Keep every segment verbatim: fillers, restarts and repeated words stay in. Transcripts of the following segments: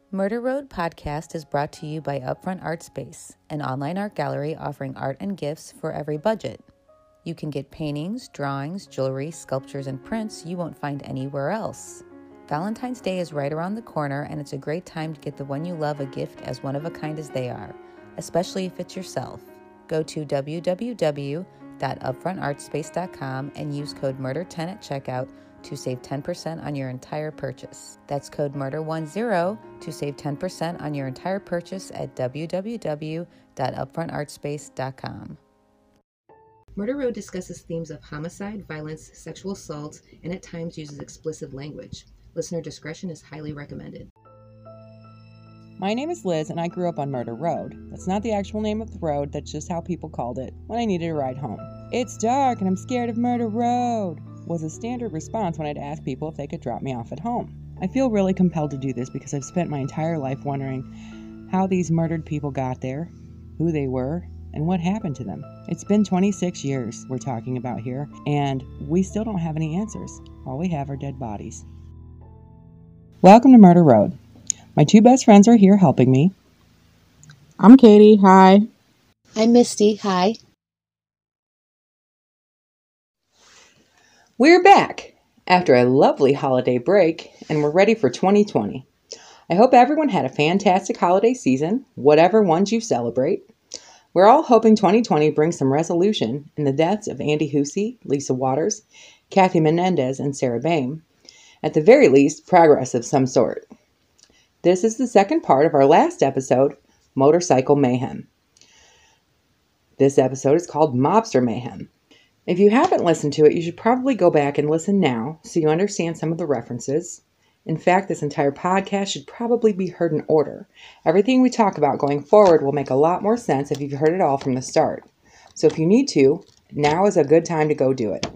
Murder Road Podcast is brought to you by Upfront Art Space, an online art gallery offering art and gifts for every budget. You can get paintings, drawings, jewelry, sculptures, and prints you won't find anywhere else. Valentine's Day is right around the corner, and it's a great time to get the one you love a gift as one of a kind as they are, especially if it's yourself. Go to w w w dot upfront art space dot com and use code murder ten at checkout to save ten percent on your entire purchase. That's code murder ten to save ten percent on your entire purchase at w w w dot upfront art space dot com. Murder Road discusses themes of homicide, violence, sexual assault, and at times uses explicit language. Listener discretion is highly recommended. My name is Liz, and I grew up on Murder Road. That's not the actual name of the road, that's just how people called it when I needed a ride home. It's dark and I'm scared of Murder Road was a standard response when I'd ask people if they could drop me off at home. I feel really compelled to do this because I've spent my entire life wondering how these murdered people got there, who they were, and what happened to them. It's been twenty-six years we're talking about here, and we still don't have any answers. All we have are dead bodies. Welcome to Murder Road. My two best friends are here helping me. I'm Katie. Hi. I'm Misty. Hi. We're back after a lovely holiday break, and we're ready for twenty twenty. I hope everyone had a fantastic holiday season, whatever ones you celebrate. We're all hoping twenty twenty brings some resolution in the deaths of Andy Hussey, Lisa Waters, Kathy Menendez, and Sarah Boehm. At the very least, progress of some sort. This is the second part of our last episode, Motorcycle Mayhem. This episode is called Mobster Mayhem. If you haven't listened to it, you should probably go back and listen now so you understand some of the references. In fact, this entire podcast should probably be heard in order. Everything we talk about going forward will make a lot more sense if you've heard it all from the start. So if you need to, now is a good time to go do it.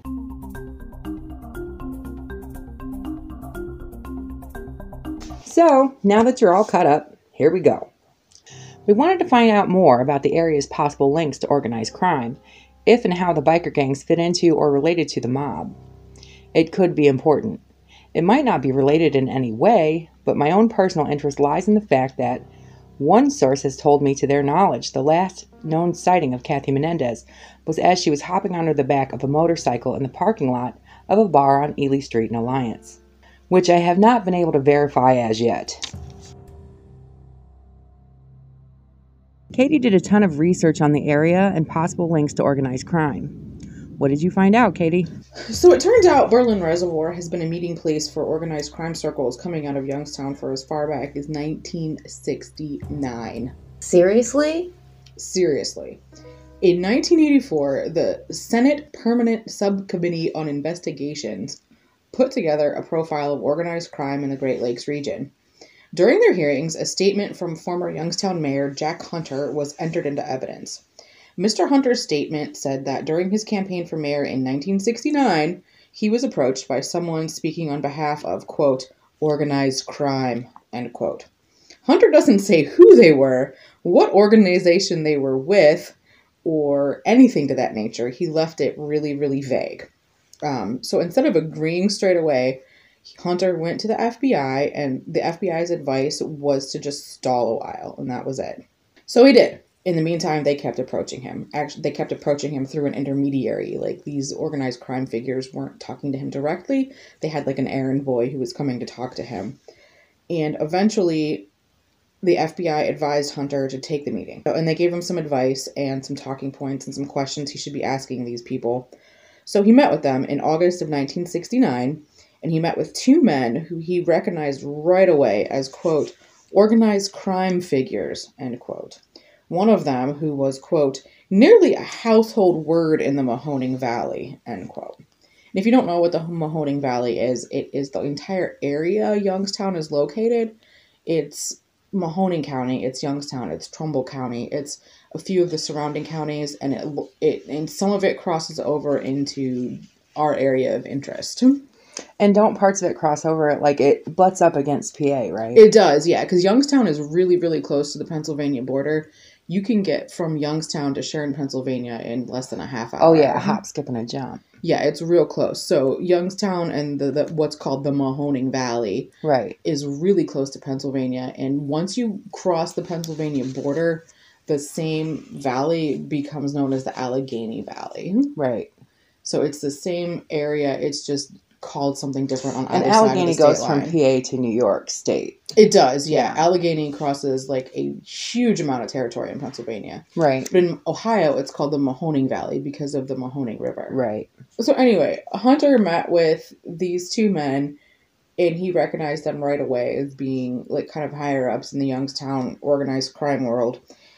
So, now that you're all caught up, here we go. We wanted to find out more about the area's possible links to organized crime, if and how the biker gangs fit into or related to the mob. It could be important. It might not be related in any way, but my own personal interest lies in the fact that one source has told me to their knowledge the last known sighting of Kathy Menendez was as she was hopping onto the back of a motorcycle in the parking lot of a bar on Ely Street in Alliance, which I have not been able to verify as yet. Katie did a ton of research on the area and possible links to organized crime. What did you find out, Katie? So it turns out Berlin Reservoir has been a meeting place for organized crime circles coming out of Youngstown for as far back as nineteen sixty-nine. Seriously? Seriously. In nineteen eighty-four, the Senate Permanent Subcommittee on Investigations put together a profile of organized crime in the Great Lakes region. During their hearings, a statement from former Youngstown Mayor Jack Hunter was entered into evidence. Mister Hunter's statement said that during his campaign for mayor in nineteen sixty-nine, he was approached by someone speaking on behalf of, quote, organized crime, end quote. Hunter doesn't say who they were, what organization they were with, or anything to that nature. He left it really, really vague. Um, so instead of agreeing straight away, Hunter went to the F B I, and the F B I's advice was to just stall a while, and that was it. So he did. In the meantime, they kept approaching him. Actually, they kept approaching him through an intermediary. Like, these organized crime figures weren't talking to him directly. They had, like, an errand boy who was coming to talk to him. And eventually, the F B I advised Hunter to take the meeting. And they gave him some advice and some talking points and some questions he should be asking these people. So he met with them in August of nineteen sixty-nine, and he met with two men who he recognized right away as, quote, organized crime figures, end quote. One of them who was, quote, nearly a household word in the Mahoning Valley, end quote. And if you don't know what the Mahoning Valley is, it is the entire area Youngstown is located. It's Mahoning County, it's Youngstown, it's Trumbull County, it's a few of the surrounding counties, and it, it and some of it crosses over into our area of interest. And don't parts of it cross over? Like, it butts up against P A, right? It does, yeah, because Youngstown is really, really close to the Pennsylvania border. You can get from Youngstown to Sharon, Pennsylvania in less than a half hour. Oh, yeah, a hop, skip, and a jump. Yeah, it's real close. So Youngstown and the, the what's called the Mahoning Valley right. is really close to Pennsylvania. And once you cross the Pennsylvania border, the same valley becomes known as the Allegheny Valley. Right. So it's the same area. It's just called something different on and either Allegheny side of the goes state from line. P A to New York State. It does, yeah. Yeah. Allegheny crosses like a huge amount of territory in Pennsylvania. Right. But in Ohio, it's called the Mahoning Valley because of the Mahoning River. Right. So anyway, Hunter met with these two men, and he recognized them right away as being like kind of higher ups in the Youngstown organized crime world.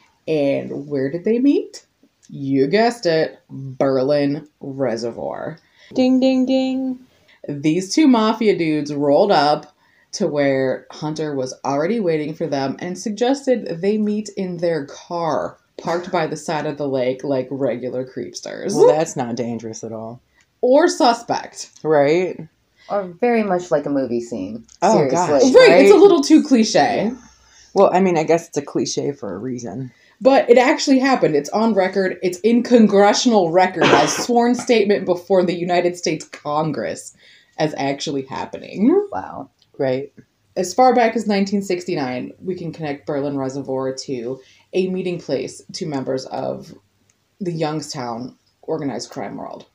And where did they meet? You guessed it, Berlin Reservoir. Ding, ding, ding. These two mafia dudes rolled up to where Hunter was already waiting for them and suggested they meet in their car, parked by the side of the lake like regular creepsters. Well, that's not dangerous at all. Or suspect. Right? Or very much like a movie scene. Oh, Seriously. gosh. Right, Right? it's a little too cliche. Well, I mean, I guess it's a cliche for a reason. But it actually happened. It's on record. It's in congressional record as sworn statement before the United States Congress as actually happening. Wow. Right. As far back as nineteen sixty-nine, we can connect Berlin Reservoir to a meeting place to members of the Youngstown organized crime world.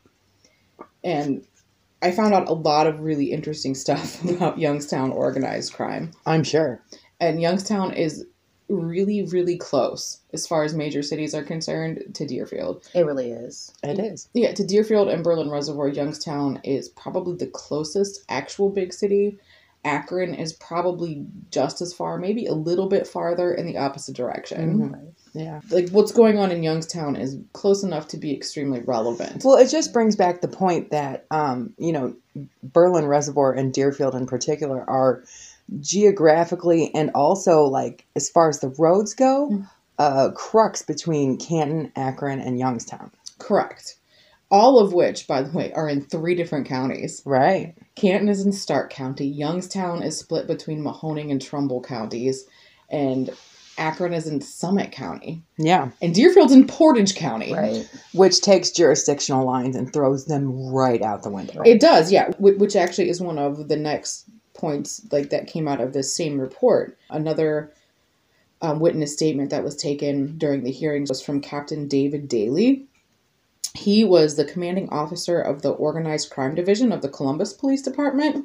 And I found out a lot of really interesting stuff about Youngstown organized crime. I'm sure. And Youngstown is really, really close as far as major cities are concerned to Deerfield. It really is. It is. Yeah, to Deerfield and Berlin Reservoir, Youngstown is probably the closest actual big city. Akron is probably just as far, maybe a little bit farther in the opposite direction. Mm-hmm. Yeah. Like, what's going on in Youngstown is close enough to be extremely relevant. Well, it just brings back the point that, um, you know, Berlin Reservoir and Deerfield in particular are geographically and also, like, as far as the roads go, a crux between Canton, Akron, and Youngstown. Correct. All of which, by the way, are in three different counties. Right. Canton is in Stark County. Youngstown is split between Mahoning and Trumbull counties. And Akron is in Summit County. Yeah. And Deerfield's in Portage County. Right. Which takes jurisdictional lines and throws them right out the window. It does, yeah. Wh- Which actually is one of the next points like that came out of this same report. Another um, witness statement that was taken during the hearings was from Captain David Daly. He was the commanding officer of the Organized Crime Division of the Columbus Police Department.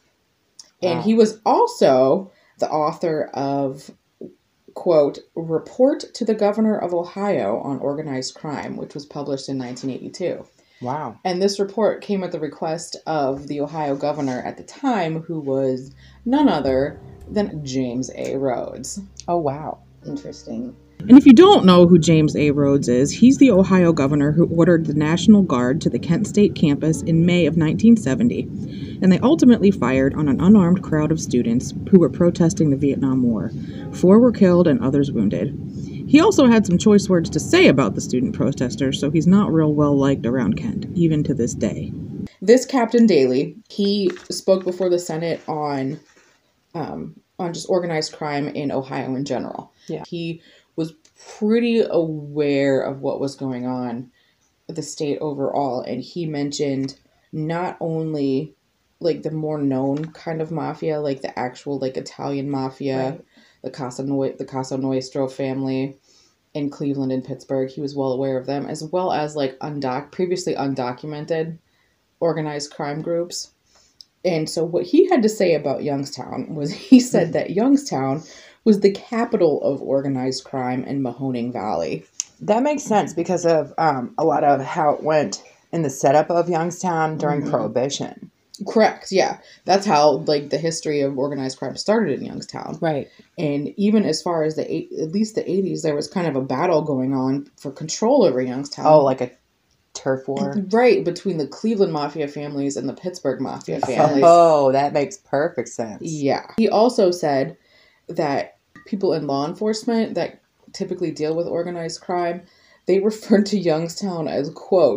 And Wow. he was also the author of, quote, Report to the Governor of Ohio on Organized Crime, which was published in nineteen eighty-two. Wow. And this report came at the request of the Ohio governor at the time, who was none other than James A. Rhodes. Oh, wow. Interesting. And if you don't know who James A. Rhodes is, he's the Ohio governor who ordered the National Guard to the Kent State campus in May of nineteen seventy, and they ultimately fired on an unarmed crowd of students who were protesting the Vietnam War. Four were killed and others wounded. He also had some choice words to say about the student protesters, so he's not real well liked around Kent, even to this day. This Captain Daly, he spoke before the Senate on um, on just organized crime in Ohio in general. Yeah. He was pretty aware of what was going on with the state overall, and he mentioned not only like the more known kind of mafia, like the actual like Italian mafia, Right. the Casa no- the Casa Nostra family in Cleveland and Pittsburgh. He was well aware of them, as well as like undoc previously undocumented organized crime groups. And so what he had to say about Youngstown was he said that Youngstown was the capital of organized crime in Mahoning Valley. That makes sense because of um, a lot of how it went in the setup of Youngstown during Mhm. Prohibition. Correct, yeah. That's how like the history of organized crime started in Youngstown. Right. And even as far as the eight, at least the eighties, there was kind of a battle going on for control over Youngstown. Oh, like a turf war? Right, between the Cleveland Mafia families and the Pittsburgh Mafia families. Oh, that makes perfect sense. Yeah. He also said that people in law enforcement that typically deal with organized crime, they referred to Youngstown as, quote,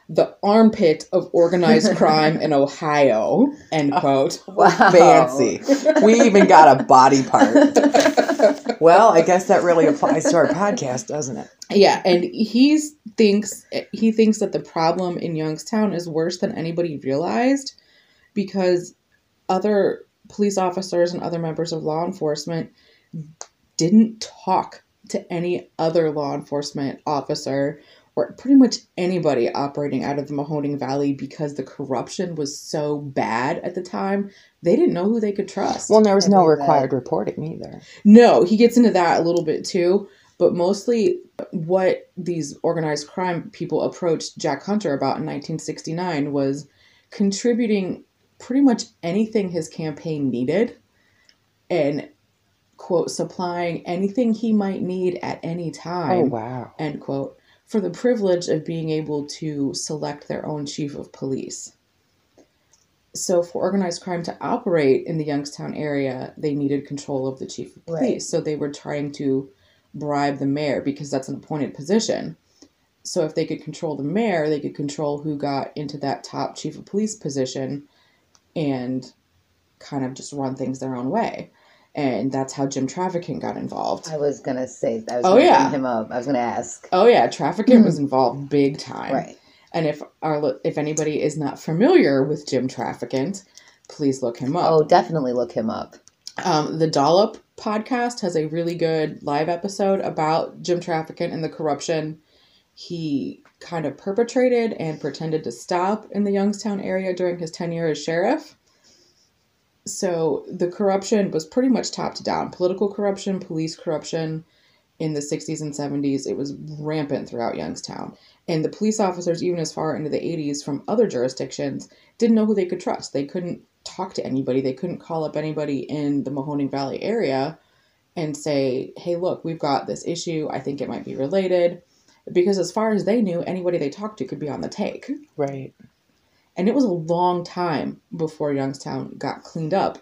the armpit of organized crime in Ohio, end quote. Wow. Fancy. We even got a body part. Well, I guess that really applies to our podcast, doesn't it? Yeah, and he's thinks he thinks that the problem in Youngstown is worse than anybody realized because other police officers and other members of law enforcement didn't talk to any other law enforcement officer or pretty much anybody operating out of the Mahoning Valley because the corruption was so bad at the time. They didn't know who they could trust. Well, there was I no believe required that. reporting either. No, he gets into that a little bit too. But mostly what these organized crime people approached Jack Hunter about in nineteen sixty-nine was contributing pretty much anything his campaign needed and, quote, supplying anything he might need at any time, Oh, wow. end quote, for the privilege of being able to select their own chief of police. So for organized crime to operate in the Youngstown area, they needed control of the chief of police. Right. So they were trying to bribe the mayor because that's an appointed position. So if they could control the mayor, they could control who got into that top chief of police position and kind of just run things their own way. And that's how Jim Trafficking got involved. I was going to say, I was Oh, going to yeah. bring him up. I was going to ask. Oh yeah, Trafficking was involved big time. Right. And if our if anybody is not familiar with Jim Trafficking, please look him up. Oh, definitely look him up. Um, the Dollop podcast has a really good live episode about Jim Trafficking and the corruption he kind of perpetrated and pretended to stop in the Youngstown area during his tenure as sheriff. So the corruption was pretty much top to down. Political corruption, police corruption in the sixties and seventies. It was rampant throughout Youngstown. And the police officers, even as far into the eighties from other jurisdictions, didn't know who they could trust. They couldn't talk to anybody. They couldn't call up anybody in the Mahoning Valley area and say, hey, look, we've got this issue. I think it might be related. Because as far as they knew, anybody they talked to could be on the take. Right. And it was a long time before Youngstown got cleaned up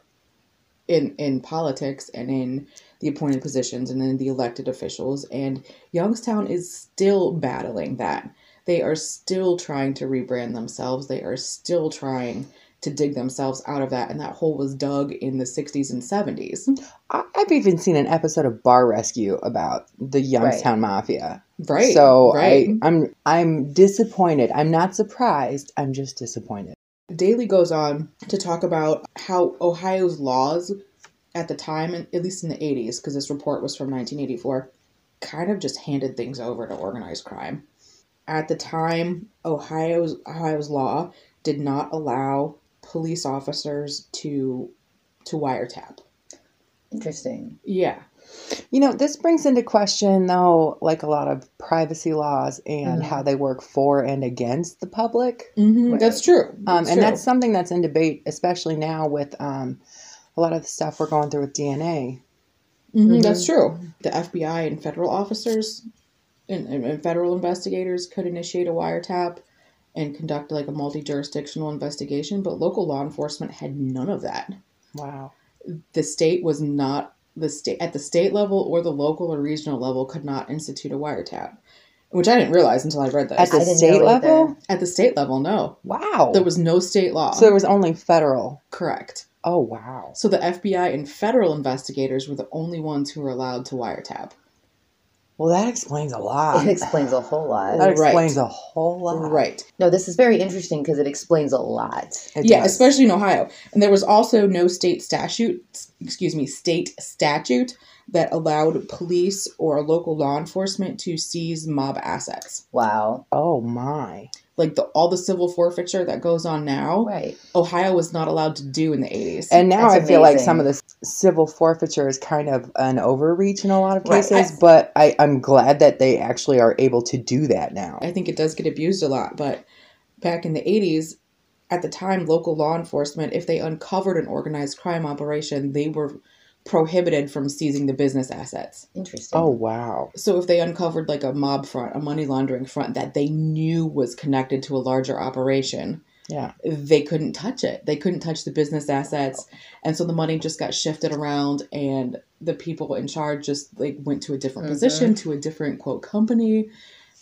in in politics and in the appointed positions and in the elected officials. And Youngstown is still battling that. They are still trying to rebrand themselves. They are still trying to dig themselves out of that. And that hole was dug in the sixties and seventies. I- I've even seen an episode of Bar Rescue about the Youngstown Mafia. Right. So right. I, I'm I'm disappointed. I'm not surprised. I'm just disappointed. Daley goes on to talk about how Ohio's laws at the time, and at least in the eighties, because this report was from nineteen eighty-four, kind of just handed things over to organized crime. At the time, Ohio's Ohio's law did not allow police officers to to wiretap. Interesting. Yeah. You know, this brings into question, though, like a lot of privacy laws and Mhm. how they work for and against the public. Mm-hmm. Right. That's true. Um, That's and true. that's something that's in debate, especially now with um, a lot of the stuff we're going through with D N A. Mm-hmm, Mhm. That's true. The F B I and federal officers and, and, and federal investigators could initiate a wiretap and conduct like a multi-jurisdictional investigation, but local law enforcement had none of that. Wow. The state was not the state at the state level or the local or regional level could not institute a wiretap, which I didn't realize until I read this. At the I didn't state know level? either. At the state level, no, Wow. there was no state law. So there was only federal. Correct. Oh, wow. So the F B I and federal investigators were the only ones who were allowed to wiretap. Well, that explains a lot. It explains a whole lot. That Right. explains a whole lot. Right. No, this is very interesting because it explains a lot. It Yeah, does. especially in Ohio. And there was also no state statute, excuse me, state statute that allowed police or local law enforcement to seize mob assets. Wow. Oh, my. Like the all the civil forfeiture that goes on now, Right. Ohio was not allowed to do in the eighties. And now That's I feel like amazing. some of the civil forfeiture is kind of an overreach in a lot of Right. cases, I- but I, I'm glad that they actually are able to do that now. I think it does get abused a lot, but back in the eighties, at the time, local law enforcement, if they uncovered an organized crime operation, they were prohibited from seizing the business assets. Interesting. Oh, wow. So if they uncovered like a mob front, a money laundering front that they knew was connected to a larger operation, Yeah. they couldn't touch it. They couldn't touch the business assets. And so the money just got shifted around and the people in charge just like went to a different Mhm. position, to a different quote company.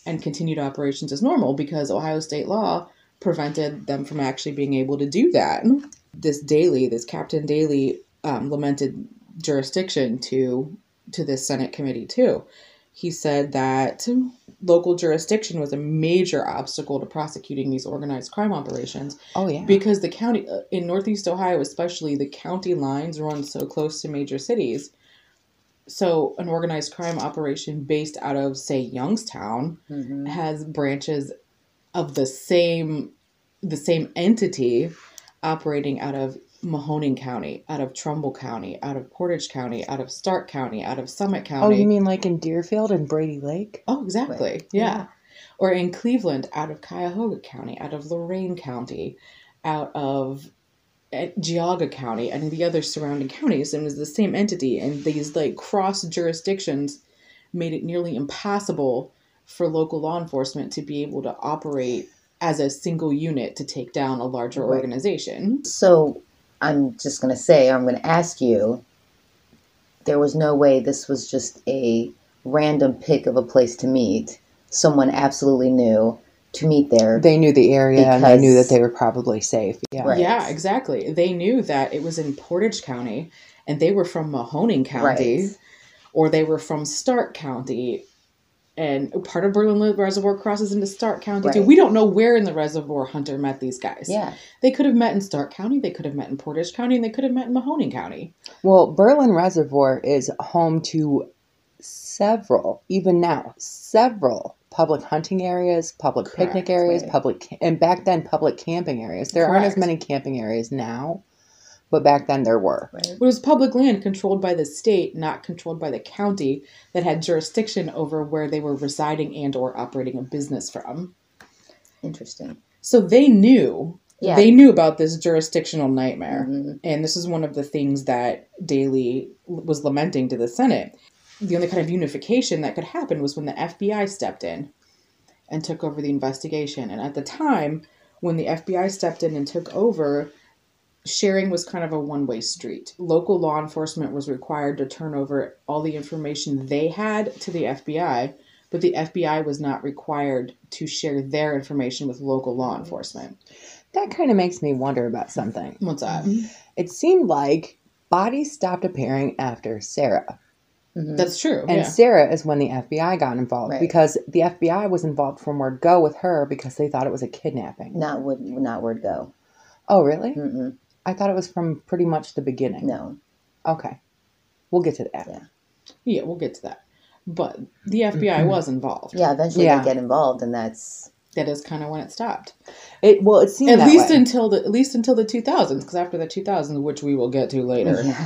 and continued operations as normal because Ohio state law prevented them from actually being able to do that. This Daley, this Captain Daley, um, lamented jurisdiction to to this Senate committee too. He said that local jurisdiction was a major obstacle to prosecuting these organized crime operations. Oh, yeah. Because the county, in Northeast Ohio especially, the county lines run so close to major cities. So an organized crime operation based out of, say, Youngstown Mm-hmm. has branches of the same the same entity operating out of Mahoning County, out of Trumbull County, out of Portage County, out of Stark County, out of Summit County. Oh, you mean like in Deerfield and Brady Lake? Oh, exactly. Right. Yeah. Yeah. Or in Cleveland, out of Cuyahoga County, out of Lorain County, out of uh, Geauga County, and the other surrounding counties. And it was the same entity. And these like cross jurisdictions made it nearly impossible for local law enforcement to be able to operate as a single unit to take down a larger Right. organization. So I'm just going to say, I'm going to ask you, there was no way this was just a random pick of a place to meet. Someone absolutely knew to meet there. They knew the area and they knew Because- that they were probably safe. Yeah. Right. Yeah, exactly. They knew that it was in Portage County and they were from Mahoning County Right. or they were from Stark County. And part of Berlin Reservoir crosses into Stark County too. Right. We don't know where in the reservoir Hunter met these guys. Yeah. They could have met in Stark County, they could have met in Portage County, and they could have met in Mahoning County. Well, Berlin Reservoir is home to several, even now, several public hunting areas, public Correct, picnic areas, right. public, and back then public camping areas. There aren't as Correct. many camping areas now, but back then there were. Right. It was public land controlled by the state, not controlled by the county, that had jurisdiction over where they were residing and or operating a business from. Interesting. So they knew. Yeah. They knew about this jurisdictional nightmare. Mhm. And this is one of the things that Daley was lamenting to the Senate. The only kind of unification that could happen was when the F B I stepped in and took over the investigation. And at the time, when the F B I stepped in and took over, sharing was kind of a one-way street. Local law enforcement was required to turn over all the information they had to the F B I, but the F B I was not required to share their information with local law enforcement. That kind of makes me wonder about something. What's that? It seemed like bodies stopped appearing after Sarah. Mhm. That's true. And yeah. Sarah is when the F B I got involved Right. because the F B I was involved from word go with her because they thought it was a kidnapping. Not would not word go. Oh, really? Mm-mm. I thought it was from pretty much the beginning. No. Okay. We'll get to that. Yeah. Yeah, we'll get to that. But the F B I Mhm. was involved. Yeah. Eventually Yeah. they get involved, and that's That is kind of when it stopped. It well, it seemed At that least way. until the at least until the two thousands, because after the two thousands, which we will get to later, yeah.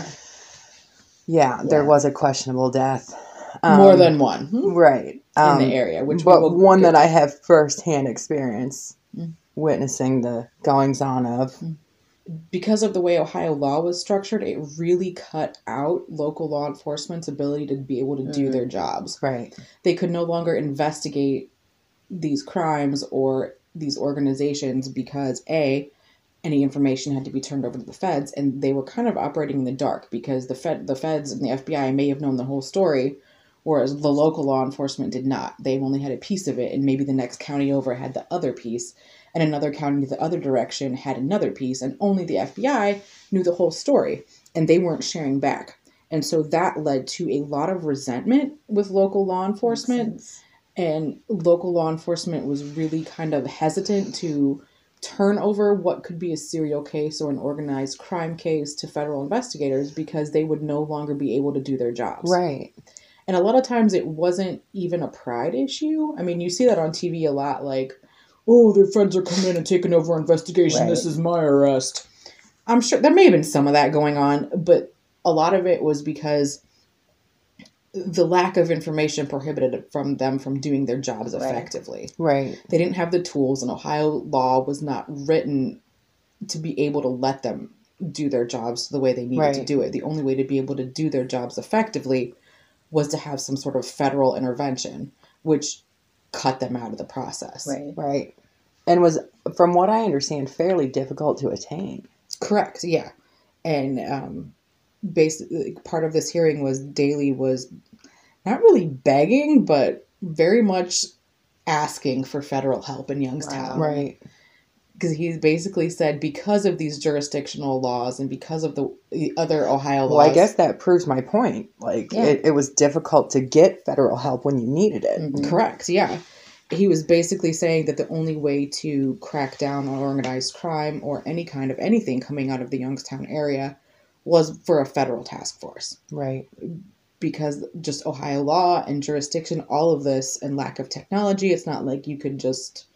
yeah, there Yeah. was a questionable death. more Um, than one in right um, the area. Which but we will one get that to. I have firsthand experience Mm. witnessing the goings on of. Because of the way Ohio law was structured, it really cut out local law enforcement's ability to be able to do Mhm. their jobs. Right. They could no longer investigate these crimes or these organizations because A, any information had to be turned over to the feds, and they were kind of operating in the dark because the Fed, the feds and the F B I may have known the whole story, whereas the local law enforcement did not. They only had a piece of it, and maybe the next county over had the other piece, and another county the other direction had another piece, and only the F B I knew the whole story, and they weren't sharing back. And so that led to a lot of resentment with local law enforcement. Makes sense. And local law enforcement was really kind of hesitant to turn over what could be a serial case or an organized crime case to federal investigators because they would no longer be able to do their jobs. Right. And a lot of times it wasn't even a pride issue. I mean, you see that on T V a lot, like, oh, their feds are coming in and taking over our investigation. Right. This is my arrest. I'm sure there may have been some of that going on, but a lot of it was because the lack of information prohibited it from them from doing their jobs Right. effectively. Right. They didn't have the tools, and Ohio law was not written to be able to let them do their jobs the way they needed to Right. do it. The only way to be able to do their jobs effectively was to have some sort of federal intervention, which cut them out of the process. Right. Right. And was, from what I understand, fairly difficult to attain. Correct, yeah. And um, basically, part of this hearing was Daley was not really begging, but very much asking for federal help in Youngstown. Wow. Right. Because he basically said because of these jurisdictional laws and because of the, the other Ohio laws. Well, I guess that proves my point. Like, Yeah. it, it was difficult to get federal help when you needed it. Mhm. Correct, yeah. He was basically saying that the only way to crack down on organized crime or any kind of anything coming out of the Youngstown area was for a federal task force. Right. Because just Ohio law and jurisdiction, all of this, and lack of technology, it's not like you could just...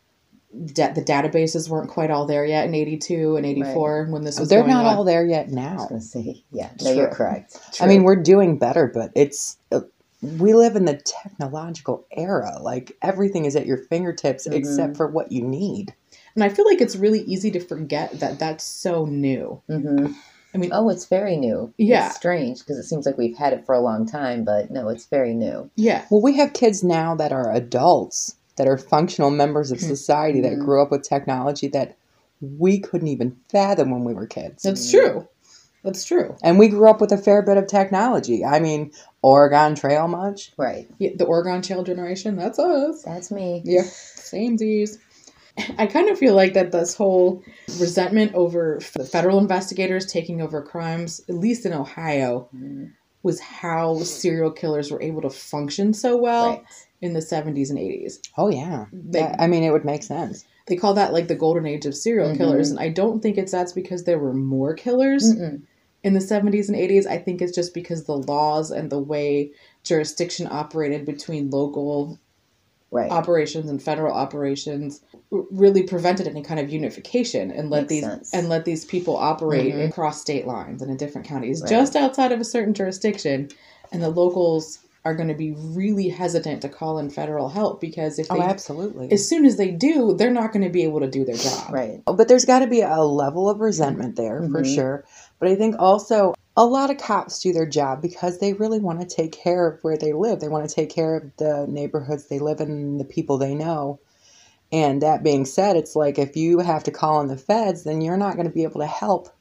Da- the databases weren't quite all there yet in eighty-two and eighty-four when this was They're going not on. all there yet I was now. going to say, yeah, no, you're True. correct. I mean, we're doing better, but it's... Uh, we live in the technological era. Like, everything is at your fingertips Mhm. except for what you need. And I feel like it's really easy to forget that that's so new. Mm-hmm. I mean, Oh, it's very new. Yeah. It's strange because it seems like we've had it for a long time, but no, it's very new. yeah. Well, we have kids now that are adults, that are functional members of Mhm. society, that Mhm. grew up with technology that we couldn't even fathom when we were kids. That's true. That's true. And we grew up with a fair bit of technology. I mean, Oregon Trail much? Right. Yeah, the Oregon Trail generation, that's us. That's me. Yeah, samesies. I kind of feel like that this whole resentment over the federal investigators taking over crimes, at least in Ohio, Mhm. was how serial killers were able to function so well Right. in the seventies and eighties. Oh, yeah. They, That- I mean, it would make sense. they call that like the golden age of serial Mhm. killers, and I don't think it's that's because there were more killers Mm-mm. in the seventies and eighties. I think it's just because the laws and the way jurisdiction operated between local Right. operations and federal operations r- really prevented any kind of unification and let Makes these sense. and let these people operate Mhm. across state lines and in different counties Right. just outside of a certain jurisdiction, and the locals are going to be really hesitant to call in federal help because if Oh, they absolutely. as soon as they do, they're not going to be able to do their job. Right. But there's got to be a level of resentment there, for Mhm. sure. But I think also a lot of cops do their job because they really want to take care of where they live. They want to take care of the neighborhoods they live in and the people they know. And that being said, it's like if you have to call in the feds, then you're not going to be able to help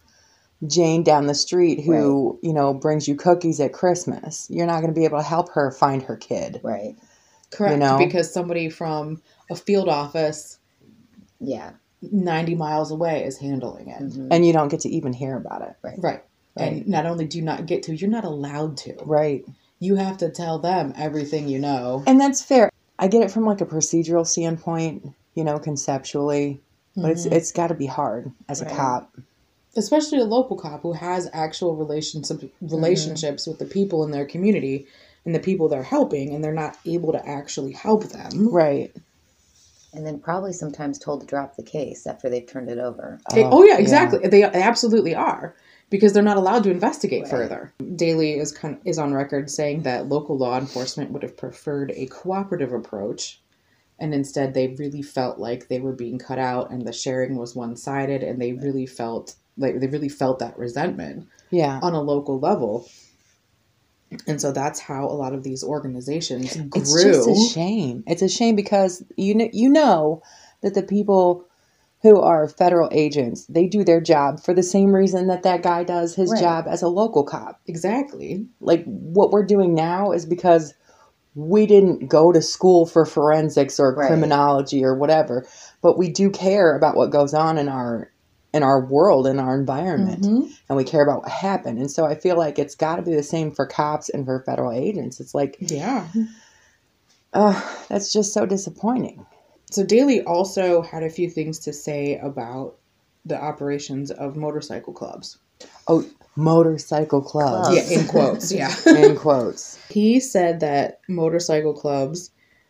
Jane down the street who, you know, brings you cookies at Christmas. You're not going to be able to help her find her kid. Right. Correct, You know? because somebody from a field office Yeah. ninety miles away is handling it. Mhm. And you don't get to even hear about it. Right. Right. Right. And not only do you not get to, you're not allowed to. Right. You have to tell them everything you know. And that's fair. I get it from like a procedural standpoint, you know, conceptually, but it's Mhm. it's got to be hard as Right. a cop. Especially a local cop who has actual relationships relationships with the people in their community and the people they're helping, and they're not able to actually help them. Right. And then probably sometimes told to drop the case after they've turned it over. They- oh, yeah, exactly. They, they absolutely are, because they're not allowed to investigate Right. further. Daley is kind of, is on record saying that local law enforcement would have preferred a cooperative approach, and instead they really felt like they were being cut out and the sharing was one sided, and they really felt like they really felt that resentment Yeah. on a local level. And so that's how a lot of these organizations grew. It's just a shame. It's a shame because you know, you know that the people who are federal agents, they do their job for the same reason that that guy does his Right. job as a local cop. Exactly. Like what we're doing now is because we didn't go to school for forensics or Right. criminology or whatever, but we do care about what goes on in our in our world, in our environment, Mhm. and we care about what happened. And so I feel like it's got to be the same for cops and for federal agents. It's like, Yeah. uh, that's just so disappointing. So Daley also had a few things to say about the operations of motorcycle clubs. Oh, motorcycle clubs. Clubs. Yeah, in quotes, yeah. In quotes. He said that motorcycle clubs,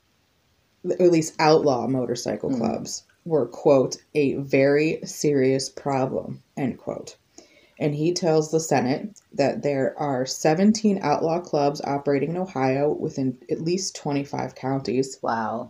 or at least outlaw motorcycle Mm. clubs, were, quote, a very serious problem, end quote. And he tells the Senate that there are seventeen outlaw clubs operating in Ohio within at least twenty-five counties. Wow.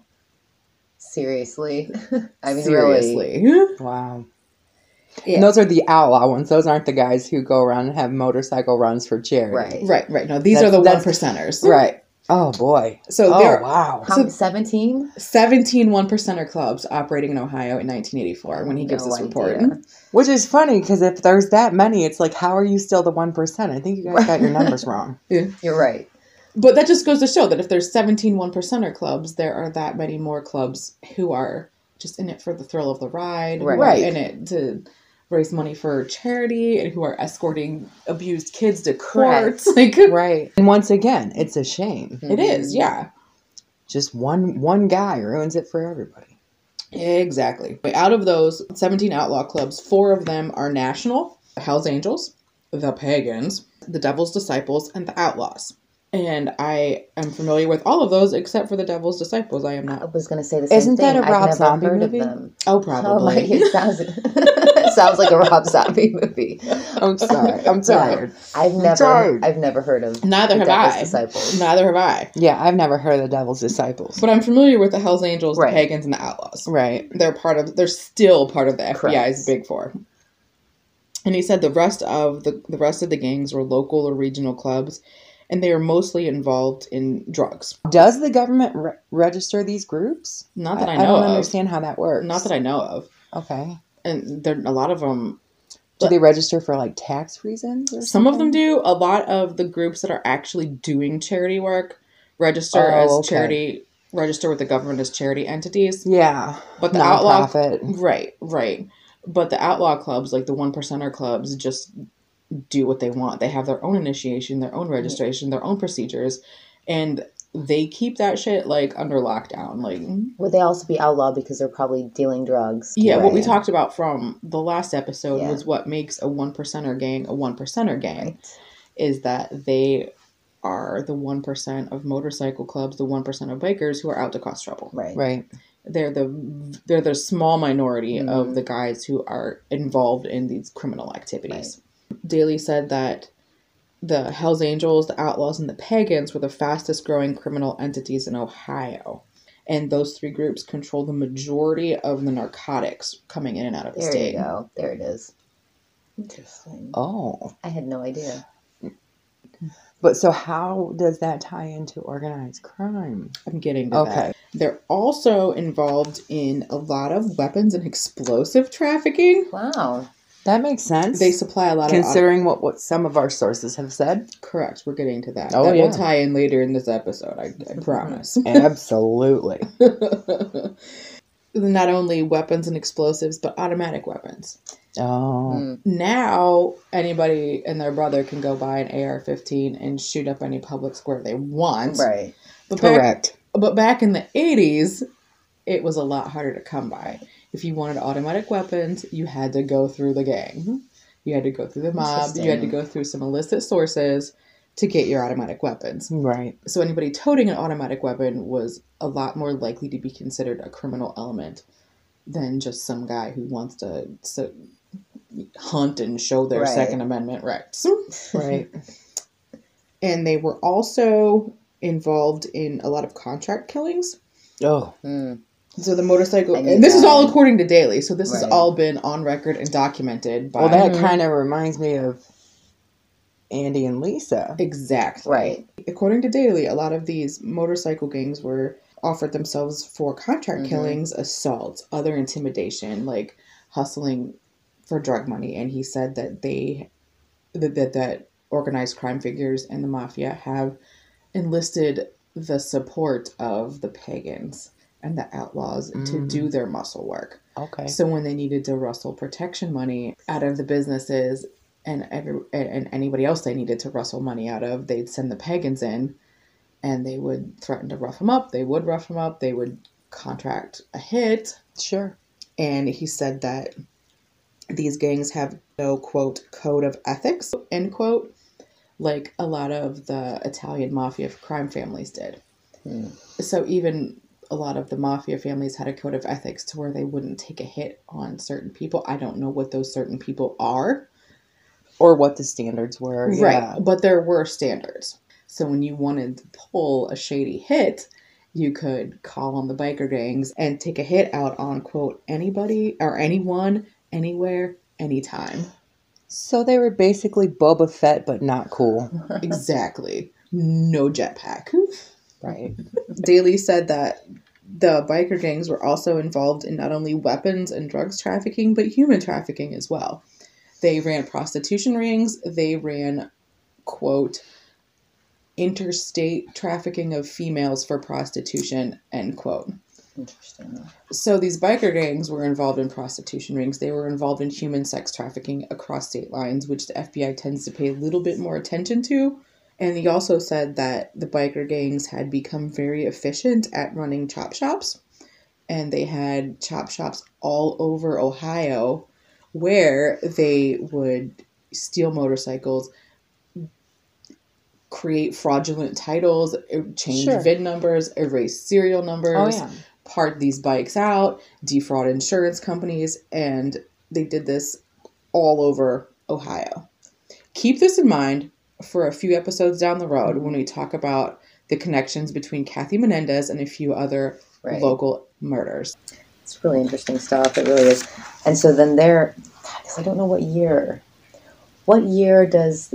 Seriously? I mean, really. Seriously. Wow. Yeah. And those are the outlaw ones. Those aren't the guys who go around and have motorcycle runs for charity. Right. Right, right. No, these That's- are the one that's- percenters. Right. Oh, boy. So oh, there are wow. How many? seventeen? seventeen one percenter clubs operating in Ohio in nineteen eighty-four when he gives No this report. idea. Which is funny because if there's that many, it's like, how are you still the one percent? I think you guys got your numbers wrong. You're right. But that just goes to show that if there's seventeen one percenter clubs, there are that many more clubs who are just in it for the thrill of the ride, who are Right. in it to raise money for charity, and who are escorting abused kids to court. Like, Right. And once again, it's a shame. it is, yeah. Just one one guy ruins it for everybody. Exactly. Out of those seventeen outlaw clubs, four of them are national: the Hells Angels, the Pagans, the Devil's Disciples, and the Outlaws. And I am familiar with all of those except for the Devil's Disciples. I am I not. was going to say the same Isn't thing. that a I've Rob never Zombie heard movie? of them. Oh, Oh, probably. my, it sounds, it sounds like a Rob Zombie movie. I'm sorry. I'm tired. I've never, tired. I've never heard of Neither the have Devil's I. Disciples. Neither have I. Yeah, I've never heard of the Devil's Disciples. But I'm familiar with the Hells Angels, Right. the Pagans, and the Outlaws. Right. They're part of. They're still part of the F B I's Correct. Big Four. And he said the rest of the the rest of the gangs were local or regional clubs, and they are mostly involved in drugs. Does the government re- register these groups? Not that I, I, know don't of. understand how that works. Not that I know of. Okay. And there a lot of them. Do they register for like tax reasons? Or Some of them something? do. A lot of the groups that are actually doing charity work register Oh, as okay. charity. Register with the government as charity entities. Yeah. But the outlaw, Nonprofit. right, right. But the outlaw clubs, like the one percenter clubs, just do what they want. They have their own initiation, their own registration, their own procedures, and they keep that shit like under lockdown. Like, Would they also be outlawed because they're probably dealing drugs? yeah, what we Right. talked about from the last episode Yeah. was what makes a one percenter gang a one percenter gang Right. is that they are the one percent of motorcycle clubs, the one percent of bikers who are out to cause trouble. Right. Right. They're the they're the small minority Mhm. of the guys who are involved in these criminal activities. Daly said that the Hells Angels, the Outlaws, and the Pagans were the fastest growing criminal entities in Ohio. And those three groups control the majority of the narcotics coming in and out of the There state. you go. There it is. Interesting. Oh. I had no idea. But so how does that tie into organized crime? I'm getting to Okay. that. They're also involved in a lot of weapons and explosive trafficking. Wow. That makes sense. They supply a lot of Considering what, what some of our sources have said. Correct. We're getting to that. Oh, that yeah. will tie in later in this episode. I, I promise. Absolutely. Not only weapons and explosives, but automatic weapons. Oh. Mm. Now, anybody and their brother can go buy an A R fifteen and shoot up any public square they want. Right. But back, Correct. but back in the eighties, it was a lot harder to come by. If you wanted automatic weapons, you had to go through the gang. You had to go through the mob. You had to Interesting. go through some illicit sources to get your automatic weapons. Right. So anybody toting an automatic weapon was a lot more likely to be considered a criminal element than just some guy who wants to, to hunt and show their Right. Second Amendment rights. Right. And they were also involved in a lot of contract killings. Oh. Mm. So the motorcycle, I knew and this is that. all according to Daly. So this has Right. all been on record and documented by Well, that kind of reminds me of Andy and Lisa. exactly. Right. According to Daly, a lot of these motorcycle gangs were offered themselves for contract Mhm. killings, assaults, other intimidation, like hustling for drug money. And he said that they that that, that organized crime figures and the mafia have enlisted the support of the pagans and the outlaws to Mm. do their muscle work. Okay. So when they needed to rustle protection money out of the businesses and every and anybody else they needed to rustle money out of, they'd send the pagans in, and they would threaten to rough them up. They would rough them up. They would contract a hit. Sure. And he said that these gangs have no, quote, code of ethics, end quote, like a lot of the Italian mafia crime families did. Hmm. So even a lot of the mafia families had a code of ethics to where they wouldn't take a hit on certain people. I don't know what those certain people are. Or what the standards were. Yeah. Right. But there were standards. So when you wanted to pull a shady hit, you could call on the biker gangs and take a hit out on, quote, anybody or anyone, anywhere, anytime. So they were basically Boba Fett, but not cool. Exactly. No jetpack. Right. Daly said that the biker gangs were also involved in not only weapons and drugs trafficking, but human trafficking as well. They ran prostitution rings. They ran, quote, interstate trafficking of females for prostitution, end quote. Interesting. So these biker gangs were involved in prostitution rings. They were involved in human sex trafficking across state lines, which the F B I tends to pay a little bit more attention to. And he also said that the biker gangs had become very efficient at running chop shops. And they had chop shops all over Ohio where they would steal motorcycles, create fraudulent titles, change Sure. V I N numbers, erase serial numbers, Oh, yeah. part these bikes out, defraud insurance companies, and they did this all over Ohio. Keep this in mind for a few episodes down the road when we talk about the connections between Kathy Menendez and a few other Right. local murders. It's really interesting stuff. It really is. And so then there, because I don't know what year, what year does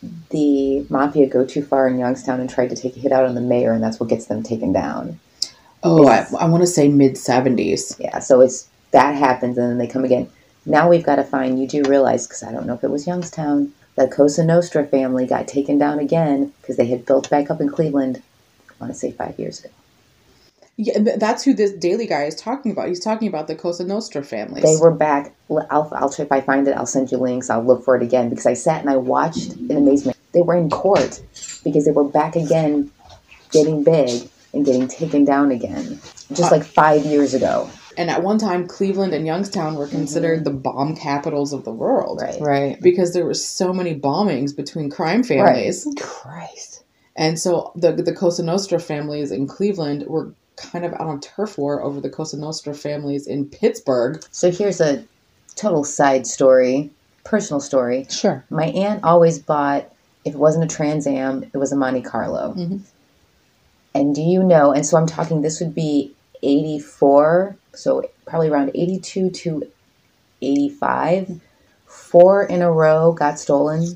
the mafia go too far in Youngstown and try to take a hit out on the mayor, and that's what gets them taken down? Oh, I, I want to say mid seventies. Yeah, so it's that happens, and then they come again. Now we've got to find, you do realize, because I don't know if it was Youngstown, the Cosa Nostra family got taken down again because they had built back up in Cleveland, I want to say five years ago. Yeah, th- that's who this Daily Guy is talking about. He's talking about the Cosa Nostra families. They were back. I'll, I'll try, if I find it, I'll send you links. I'll look for it again because I sat and I watched in amazement. They were in court because they were back again, getting big and getting taken down again, just like five years ago. And at one time, Cleveland and Youngstown were considered mm-hmm. the bomb capitals of the world. Right. Right. Because there were so many bombings between crime families. Right. Christ. And so the the Cosa Nostra families in Cleveland were kind of out on turf war over the Cosa Nostra families in Pittsburgh. So here's a total side story, personal story. Sure. My aunt always bought, if it wasn't a Trans Am, it was a Monte Carlo. Mm-hmm. And do you know, and so I'm talking, this would be eighty-four, so probably around eighty-two to eighty-five. Four in a row got stolen.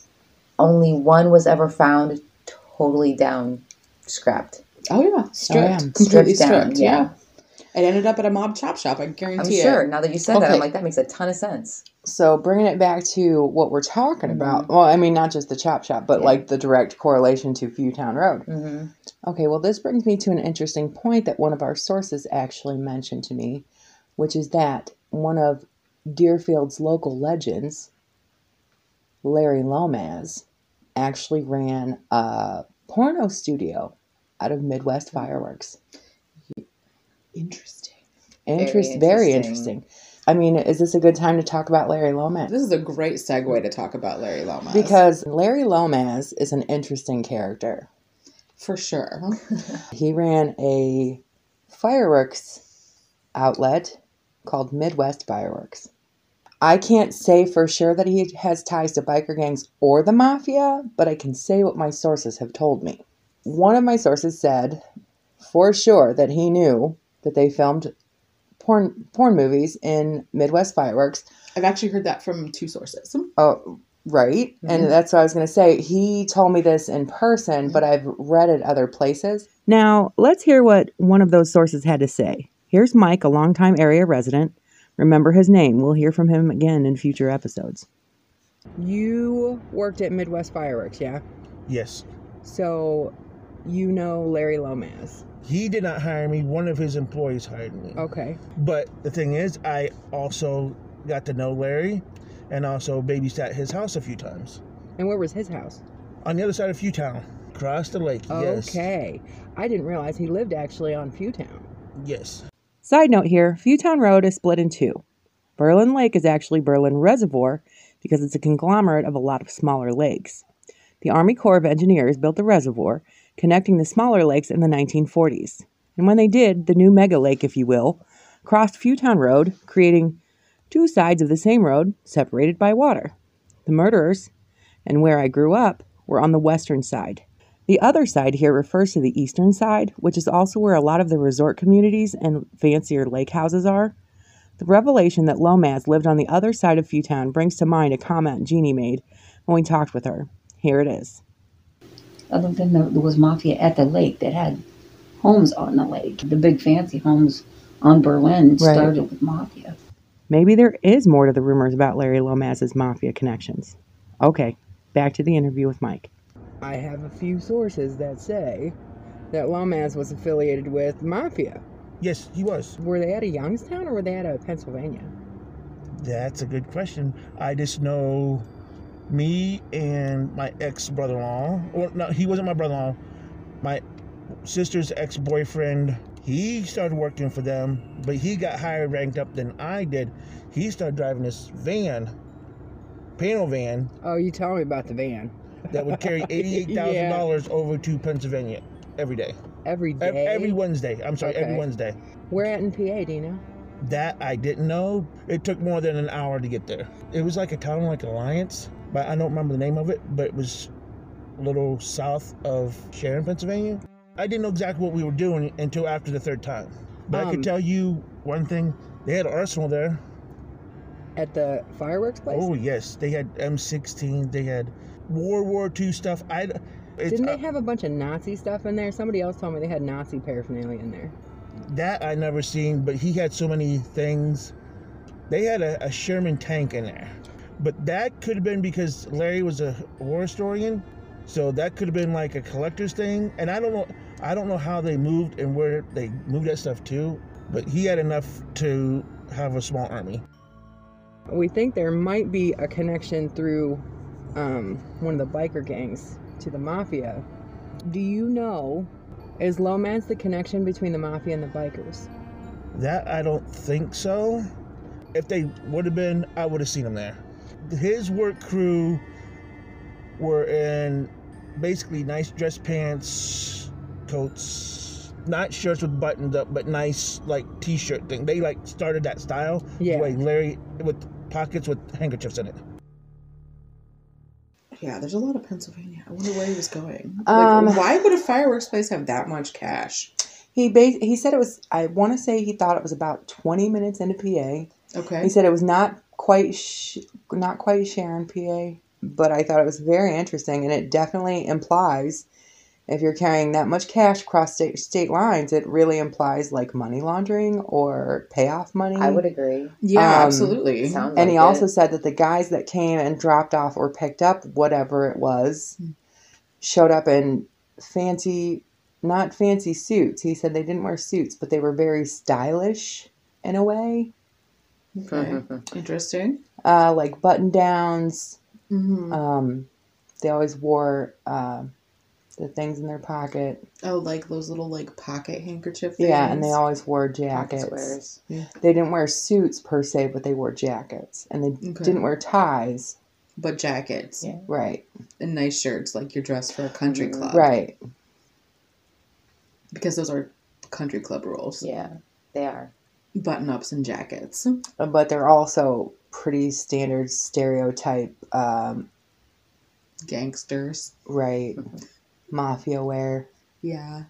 Only one was ever found totally down, scrapped. Oh, yeah. Stripped. Oh, yeah. Completely Stripped down, stripped. Yeah. yeah. It ended up at a mob chop shop, I guarantee I'm it. sure. Now that you said that, Okay. I'm like, that makes a ton of sense. So bringing it back to what we're talking about, well, I mean, not just the chop shop, but Yeah. like the direct correlation to Fewtown Road. Mm-hmm. Okay, well, this brings me to an interesting point that one of our sources actually mentioned to me, which is that one of Deerfield's local legends, Larry Lomas, actually ran a porno studio out of Midwest Fireworks. Interesting. Interest, Very very interesting. interesting. I mean, is this a good time to talk about Larry Lomas? This is a great segue to talk about Larry Lomas. Because Larry Lomas is an interesting character. For sure. He ran a fireworks outlet called Midwest Fireworks. I can't say for sure that he has ties to biker gangs or the mafia, but I can say what my sources have told me. One of my sources said for sure that he knew that they filmed porn porn movies in Midwest Fireworks. I've actually heard that from two sources. Oh, right. Mm-hmm. And that's what I was going to say. He told me this in person, mm-hmm. but I've read it other places. Now, let's hear what one of those sources had to say. Here's Mike, a longtime area resident. Remember his name. We'll hear from him again in future episodes. You worked at Midwest Fireworks, yeah? Yes. So you know Larry Lomas. He did not hire me. One of his employees hired me. Okay. But the thing is, I also got to know Larry and also babysat his house a few times. And where was his house? On the other side of Fewtown. Across the lake, yes. Okay. I didn't realize he lived actually on Fewtown. Yes. Side note here, Fewtown Road is split in two. Berlin Lake is actually Berlin Reservoir because it's a conglomerate of a lot of smaller lakes. The Army Corps of Engineers built the reservoir, connecting the smaller lakes in the nineteen forties. And when they did, the new mega lake, if you will, crossed Fewtown Road, creating two sides of the same road separated by water. The murderers, and where I grew up, were on the western side. The other side here refers to the eastern side, which is also where a lot of the resort communities and fancier lake houses are. The revelation that Lomas lived on the other side of Fewtown brings to mind a comment Jeannie made when we talked with her. Here it is. Other than the, there was mafia at the lake that had homes on the lake. The big fancy homes on Berlin started right. with mafia. Maybe there is more to the rumors about Larry Lomas's mafia connections. Okay, back to the interview with Mike. I have a few sources that say that Lomas was affiliated with Mafia. Yes, he was. Were they out of Youngstown or were they out of Pennsylvania? That's a good question. I just know me and my ex-brother-in-law, or no, he wasn't my brother-in-law, my sister's ex-boyfriend, he started working for them, but he got higher ranked up than I did. He started driving this van, panel van. Oh, you tell me about the van. That would carry eighty-eight thousand dollars yeah. over to Pennsylvania every day. Every day? Every, every Wednesday. I'm sorry, okay. every Wednesday. Where at in P A, do you know? That I didn't know. It took more than an hour to get there. It was like a town like Alliance, but I don't remember the name of it, but it was a little south of Sharon, Pennsylvania. I didn't know exactly what we were doing until after the third time. But um, I could tell you one thing. They had an arsenal there. At the fireworks place? Oh, yes. They had M sixteen. They had World War Two stuff. I, Didn't they uh, have a bunch of Nazi stuff in there? Somebody else told me they had Nazi paraphernalia in there. That I never seen, but he had so many things. They had a, a Sherman tank in there. But that could have been because Larry was a war historian. So that could have been like a collector's thing. And I don't know I don't know how they moved and where they moved that stuff to, but he had enough to have a small army. We think there might be a connection through um, one of the biker gangs to the Mafia. Do you know, is Lomas the connection between the Mafia and the bikers? That I don't think so. If they would have been, I would have seen him there. His work crew were in basically nice dress pants, coats, not shirts with buttons up, but nice like t-shirt thing. They like started that style. Yeah. The way Larry with pockets with handkerchiefs in it. Yeah, there's a lot of Pennsylvania. I wonder where he was going. Um, like, why would a fireworks place have that much cash? He ba- he said it was, I want to say he thought it was about twenty minutes into P A. Okay. He said it was not quite sh- not quite Sharon, P A, but I thought it was very interesting, and it definitely implies, if you're carrying that much cash across state, state lines, it really implies like money laundering or payoff money. I would agree. Yeah, Um, absolutely. Sounds And like he it. also said that the guys that came and dropped off or picked up whatever it was showed up in fancy, not fancy suits. He said they didn't wear suits, but they were very stylish in a way. Okay. Interesting. Uh, like button downs. Mm-hmm. Um, they always wore uh, the things in their pocket. Oh, like those little like pocket handkerchief things? Yeah, and they always wore Pocket jackets. squares. Yeah. They didn't wear suits per se, but they wore jackets. And they Okay. didn't wear ties. But jackets. Yeah. Right. And nice shirts like you're dressed for a country club. Right. Because those are country club rules. Yeah, they are. Button-ups and jackets. But they're also pretty standard stereotype, um, Gangsters. right, mafia wear. Yeah.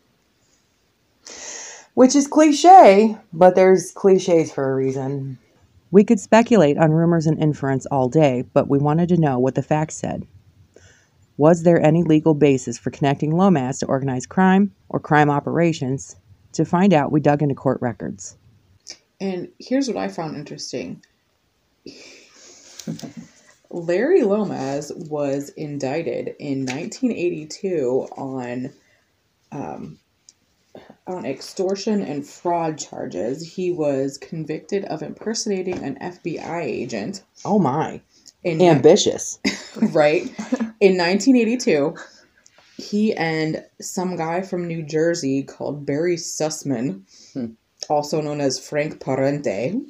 Which is cliche, but there's cliches for a reason. We could speculate on rumors and inference all day, but we wanted to know what the facts said. Was there any legal basis for connecting Lomas to organized crime or crime operations? To find out, we dug into court records. And here's what I found interesting. Larry Lomas was indicted in nineteen eighty-two on um, on extortion and fraud charges. He was convicted of impersonating an F B I agent. Oh my. In Ambitious. right. In nineteen eighty-two, he and some guy from New Jersey called Barry Sussman, hmm. also known as Frank Parente.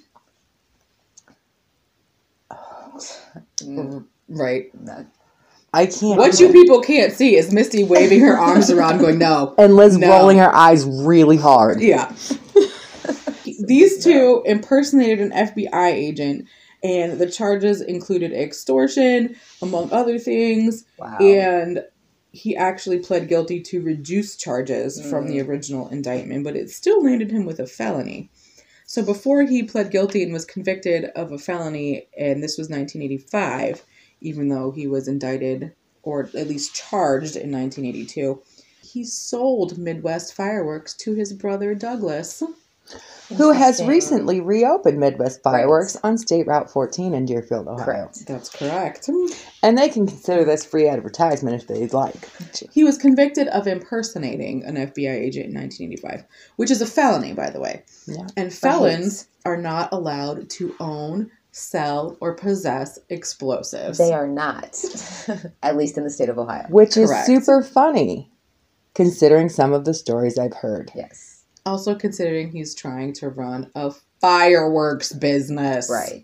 Mm. Right. I can't. What you people can't see is Misty waving her arms around going, no. And Liz no. rolling her eyes really hard. Yeah. These two impersonated an F B I agent, and the charges included extortion, among other things. Wow. And he actually pled guilty to reduced charges mm. from the original indictment, but it still landed him with a felony. So before he pled guilty and was convicted of a felony, and this was nineteen eighty-five, even though he was indicted, or at least charged in nineteen eighty-two, he sold Midwest Fireworks to his brother Douglas. who has Interesting. recently reopened Midwest Fireworks Right. on State Route fourteen in Deerfield, Ohio. Correct. That's correct. And they can consider this free advertisement if they'd like. He was convicted of impersonating an F B I agent in nineteen eighty-five, which is a felony, by the way. Yeah. And felons are not allowed to own, sell, or possess explosives. They are not, at least in the state of Ohio. Which Correct. is super funny, considering some of the stories I've heard. Yes. Also considering he's trying to run a fireworks business. Right.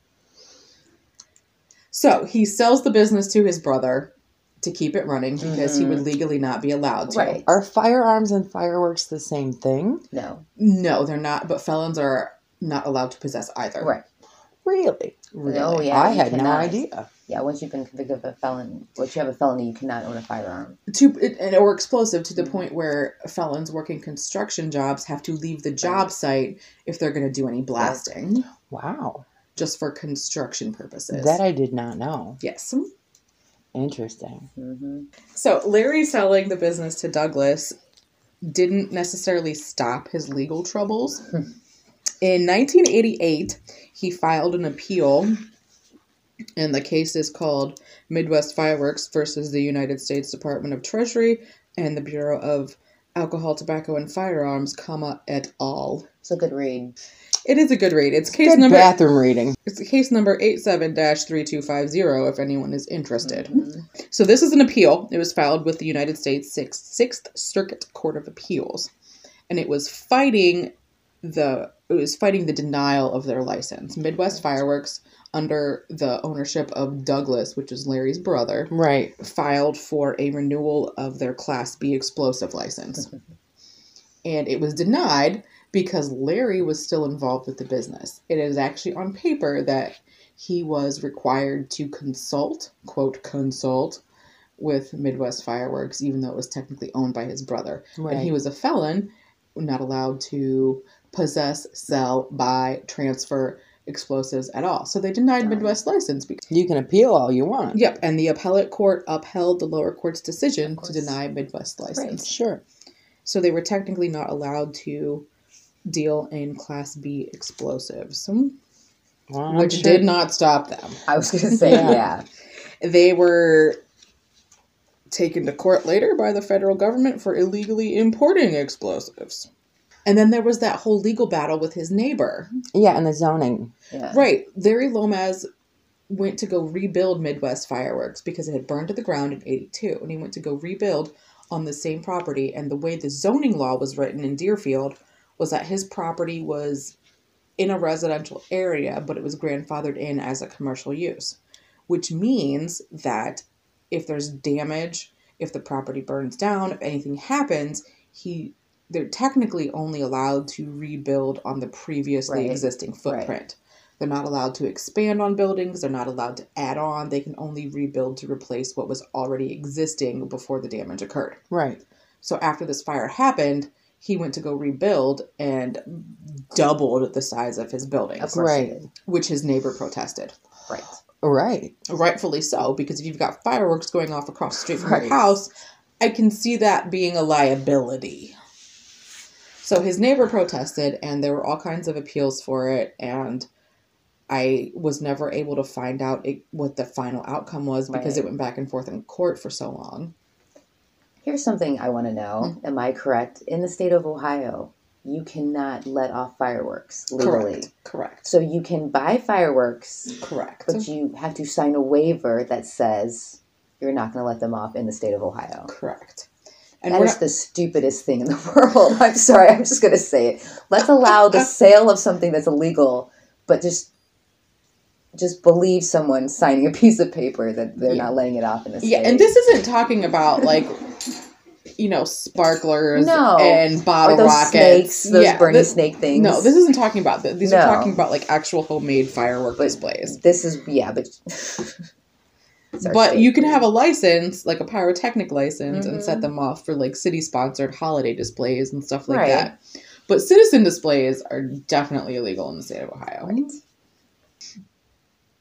So he sells the business to his brother to keep it running because Mhm. he would legally not be allowed to. Right. Are firearms and fireworks the same thing? No. No, they're not, but felons are not allowed to possess either. Right. Really? Really. No, yeah. I you had no cannot. idea. Yeah, once you've been convicted of a felon, once you have a felony, you cannot own a firearm. To and or explosive to the point where felons working construction jobs have to leave the job Right. site if they're going to do any blasting, Wow. just for construction purposes. That I did not know. yes. Interesting. Mm-hmm. So Larry selling the business to Douglas didn't necessarily stop his legal troubles. In nineteen eighty-eight, he filed an appeal, and the case is called Midwest Fireworks versus the United States Department of Treasury and the Bureau of Alcohol, Tobacco, and Firearms, comma, et al. It's a good read. It is a good read. It's case Good number bathroom reading. it's case number eight seven dash three two five zero if anyone is interested. Mhm. So this is an appeal. It was filed with the United States Sixth, Sixth Circuit Court of Appeals, and it was fighting the it was fighting the denial of their license. Midwest Fireworks, under the ownership of Douglas, which is Larry's brother, Right. filed for a renewal of their Class B explosive license, and it was denied because Larry was still involved with the business. It is actually on paper that he was required to consult, quote, consult, with Midwest Fireworks, even though it was technically owned by his brother. Right. And he was a felon, not allowed to possess, sell, buy, transfer explosives at all. So they denied Midwest license. Because, You can appeal all you want. yep, and the appellate court upheld the lower court's decision to course. deny Midwest license. Sure. So they were technically not allowed to deal in Class B explosives, hmm, Well, I'm which sure- did not stop them. I was going to say, Yeah. yeah. They were taken to court later by the federal government for illegally importing explosives. And then there was that whole legal battle with his neighbor. Yeah, and the zoning. Yeah. Right. Larry Lomas went to go rebuild Midwest Fireworks because it had burned to the ground in eighty-two. And he went to go rebuild on the same property. And the way the zoning law was written in Deerfield was that his property was in a residential area, but it was grandfathered in as a commercial use, which means that if there's damage, if the property burns down, if anything happens, he they're technically only allowed to rebuild on the previously Right. existing footprint. They're not allowed to expand on buildings. They're not allowed to add on. They can only rebuild to replace what was already existing before the damage occurred. Right. So after this fire happened, he went to go rebuild and doubled the size of his buildings, Of course Right. you did. which his neighbor protested. Right. Right. Rightfully so, because if you've got fireworks going off across the street from Right. your house, I can see that being a liability. So his neighbor protested, and there were all kinds of appeals for it, and I was never able to find out it, what the final outcome was because Right. it went back and forth in court for so long. Here's something I want to know. Am I correct? In the state of Ohio, you cannot let off fireworks legally. Correct. Correct. So you can buy fireworks, Correct. but you have to sign a waiver that says you're not going to let them off in the state of Ohio. Correct. And That we're is not, the stupidest thing in the world. I'm sorry, I'm just going to say it. Let's allow the sale of something that's illegal, but just just believe someone signing a piece of paper that they're Yeah. not letting it off in the state. yeah, and this isn't talking about like, you know, sparklers No. and or bottle those rockets. snakes, those Yeah, burning this- snake things. No, this isn't talking about that. These are No. talking about like actual homemade firework But displays. This is, yeah, but... It's our But state. you can have a license, like a pyrotechnic license, and Mhm. set them off for like city-sponsored holiday displays and stuff like Right. that. But citizen displays are definitely illegal in the state of Ohio. Right.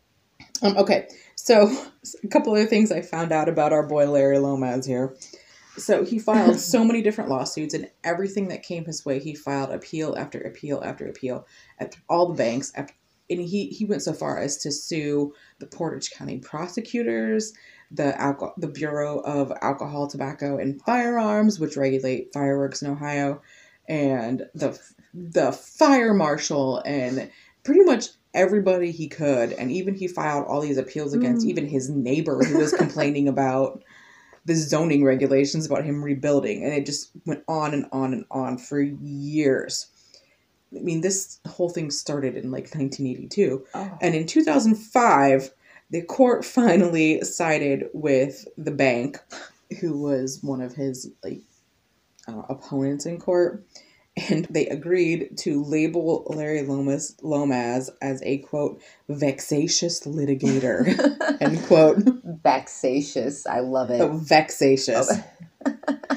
Um, okay, so a couple other things I found out about our boy Larry Lomas here. So he filed so many different lawsuits, and everything that came his way, he filed appeal after appeal after appeal at all the banks. And he, he went so far as to sue the Portage County prosecutors, the alcohol, the Bureau of Alcohol, Tobacco, and Firearms, which regulate fireworks in Ohio, and the the fire marshal, and pretty much everybody he could. And even he filed all these appeals against mm. even his neighbor who was complaining about the zoning regulations about him rebuilding. And it just went on and on and on for years. I mean, this whole thing started in like nineteen eighty-two. Oh. And in two thousand five, the court finally sided with the bank, who was one of his like uh, opponents in court. And they agreed to label Larry Lomas, Lomas as a, quote, vexatious litigator, end quote. Vexatious. I love it. Oh, vexatious. Oh.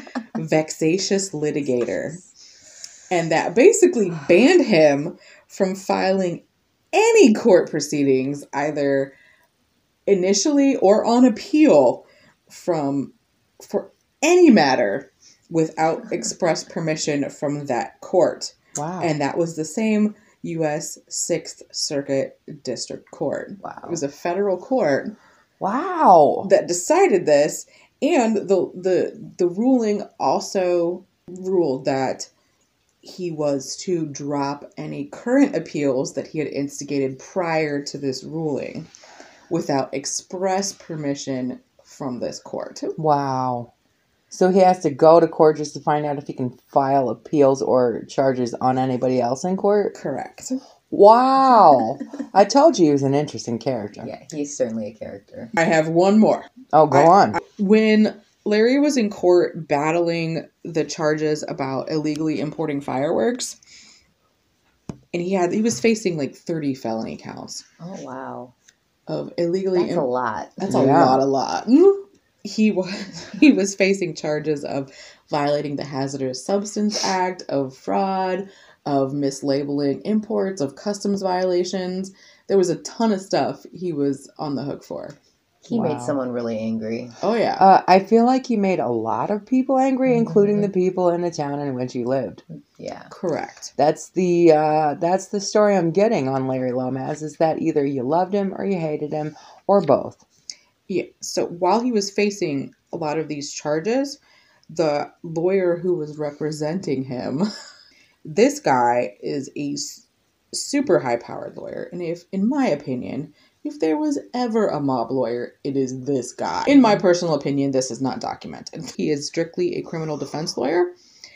Vexatious litigator. And that basically banned him from filing any court proceedings, either initially or on appeal, from for any matter without express permission from that court. Wow. And that was the same U S Sixth Circuit District Court. Wow. It was a federal court. Wow. That decided this, and the the the ruling also ruled that he was to drop any current appeals that he had instigated prior to this ruling without express permission from this court. Wow. So he has to go to court just to find out if he can file appeals or charges on anybody else in court? Correct. Wow. I told you he was an interesting character. Yeah, he's certainly a character. I have one more. Oh, go I, on. I, when Larry was in court battling the charges about illegally importing fireworks, and he had he was facing like thirty felony counts. Oh, wow. Of illegally That's imp- a lot. That's yeah. a lot, a lot. He was he was facing charges of violating the Hazardous Substance Act, of fraud, of mislabeling imports, of customs violations. There was a ton of stuff he was on the hook for. He wow. made someone really angry. Oh, yeah. Uh, I feel like he made a lot of people angry, mm-hmm. including the people in the town in which he lived. Yeah. Correct. That's the uh, that's the story I'm getting on Larry Lomas, is that either you loved him or you hated him, or both. Yeah. So while he was facing a lot of these charges, the lawyer who was representing him, this guy is a super high-powered lawyer. And if, in my opinion, if there was ever a mob lawyer, it is this guy. In my personal opinion, this is not documented. He is strictly a criminal defense lawyer.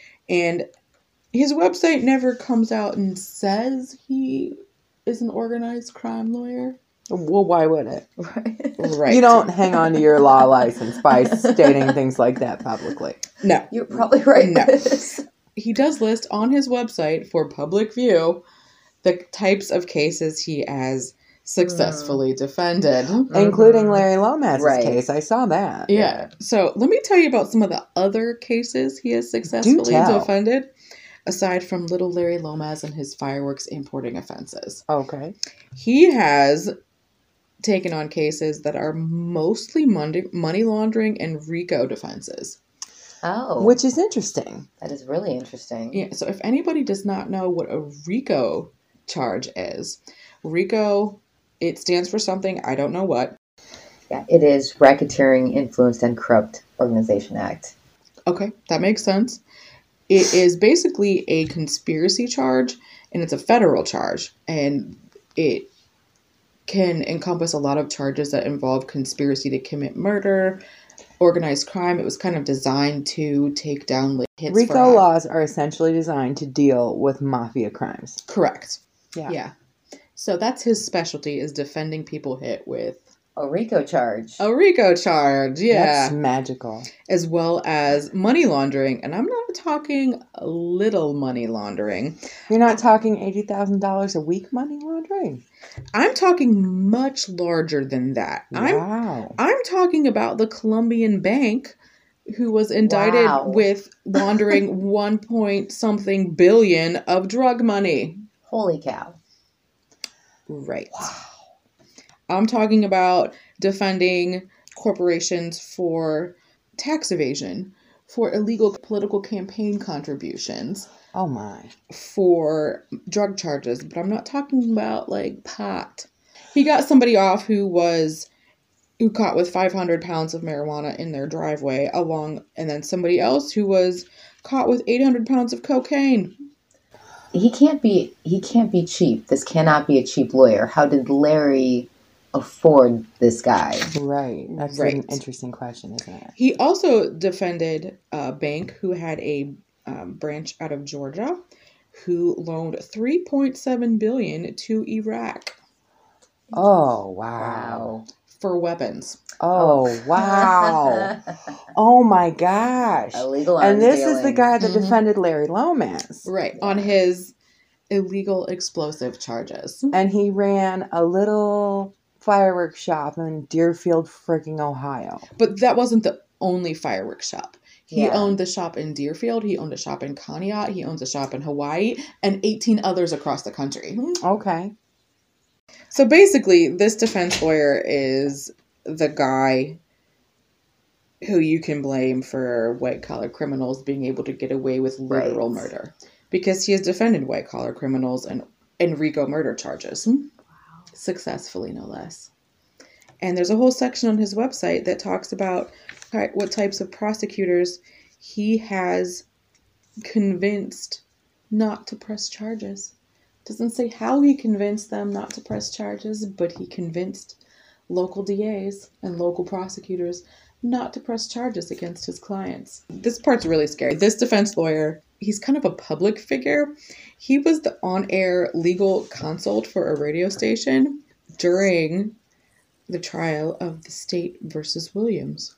And his website never comes out and says he is an organized crime lawyer. Well, why would it? Right. Right. You don't hang on to your law license by stating things like that publicly. No. You're probably right. No. He does list on his website for public view the types of cases he has successfully mm. defended. Including Larry Lomas' right. case. I saw that. Yeah. yeah. So let me tell you about some of the other cases he has successfully defended, aside from little Larry Lomas and his fireworks importing offenses. Okay. He has taken on cases that are mostly money, money laundering and RICO defenses. Oh. Which is interesting. That is really interesting. Yeah. So if anybody does not know what a RICO charge is, RICO, it stands for something, I don't know what. Yeah, it is Racketeering, Influenced, and Corrupt Organization Act. Okay, that makes sense. It is basically a conspiracy charge, and it's a federal charge, and it can encompass a lot of charges that involve conspiracy to commit murder, organized crime. It was kind of designed to take down like, hits RICO for laws are essentially designed to deal with mafia crimes. Correct. Yeah. Yeah. So that's his specialty, is defending people hit with a RICO charge. A RICO charge, yeah. That's magical. As well as money laundering. And I'm not talking little money laundering. You're not talking eighty thousand dollars a week money laundering? I'm talking much larger than that. Wow. I'm, I'm talking about the Colombian bank, who was indicted wow. with laundering one point something billion of drug money. Holy cow. Right. Wow. I'm talking about defending corporations for tax evasion, for illegal political campaign contributions. Oh my. For drug charges, but I'm not talking about like pot. He got somebody off who was who caught with five hundred pounds of marijuana in their driveway along, and then somebody else who was caught with eight hundred pounds of cocaine. He can't be he can't be cheap. This cannot be a cheap lawyer. How did Larry afford this guy? Right. That's Right. an interesting question, isn't it? He also defended a bank who had a um, branch out of Georgia who loaned three point seven billion dollars to Iraq Oh, wow. for weapons. Oh, wow. Oh, my gosh. Illegal arms And this is the dealing. guy that Mhm. defended Larry Lomas. Right, on his illegal explosive charges. And he ran a little fireworks shop in Deerfield, freaking Ohio. But that wasn't the only fireworks shop. He Yeah. owned the shop in Deerfield, he owned a shop in Conneaut, he owns a shop in Hawaii, and eighteen others across the country. Okay. So basically, this defense lawyer is the guy who you can blame for white-collar criminals being able to get away with literal Right. murder. Because he has defended white-collar criminals and, and RICO murder charges. Successfully, no less. And there's a whole section on his website that talks about ty- what types of prosecutors he has convinced not to press charges. Doesn't say how he convinced them not to press charges, but he convinced local D As and local prosecutors not to press charges against his clients. This part's really scary. This defense lawyer, he's kind of a public figure. He was the on-air legal consult for a radio station during the trial of the State versus Williams.